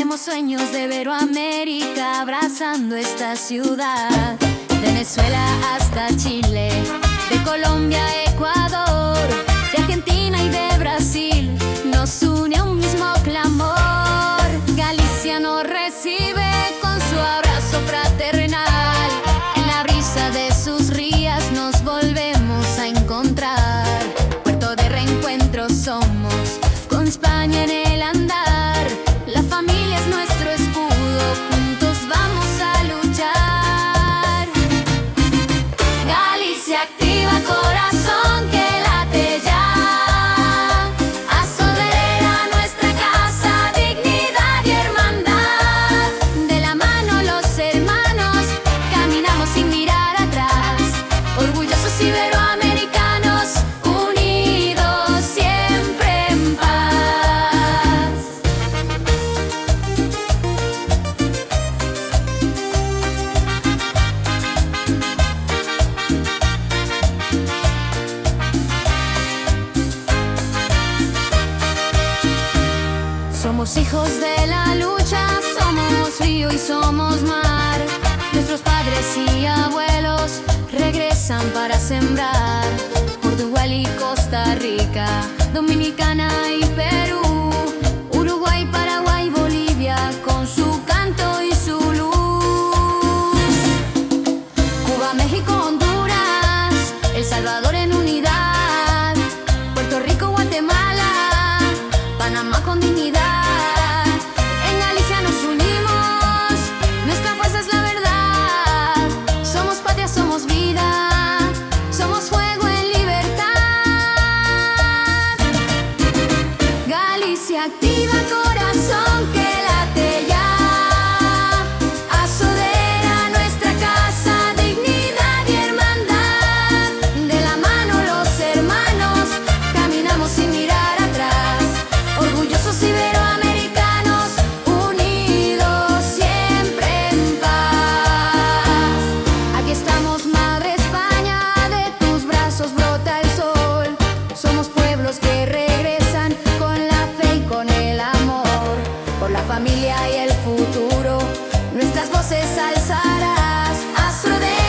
Tenemos sueños de Iberoamérica abrazando esta ciudad. De Venezuela hasta Chile, de Colombia a Ecuador, de Argentina y de Brasil, nos une un mismo clamor. Galicia nos recibe con su abrazo fraternal. En la brisa de sus rías nos volvemos a encontrar. Puerto de reencuentro somos, con España en el andar. La familia es nuestro escudo, juntos vamos a luchar. Galicia activa, corazón que late ya. Asolera nuestra casa, dignidad y hermandad. De la mano los hermanos, caminamos sin mirar atrás. Orgullosos iberoamericanos, unidos siempre en paz. Somos hijos de la lucha, somos río y somos mar. Nuestros padres y abuelos regresan para sembrar. Portugal y Costa Rica, Dominicana y Perú, Uruguay, Paraguay, Bolivia, con su canto y su luz. Cuba, México, Honduras, El Salvador en unidad. Puerto Rico, Guatemala, Panamá con dignidad. En Galicia nos unimos, nuestra fuerza es la verdad. Somos patria, somos vida, somos fuego en libertad. Galicia activa, corazón que late ya. Asodera nuestra casa, dignidad y hermandad. De la mano los hermanos, caminamos sin mirar atrás. Orgullosos iberoamericanos, unidos siempre en paz. Aquí estamos, Madre España, de tus brazos brota el sol. Somos pueblos que regresan con la fe y con el amor. Por la familia y el futuro, nuestras voces alzarás. Astro de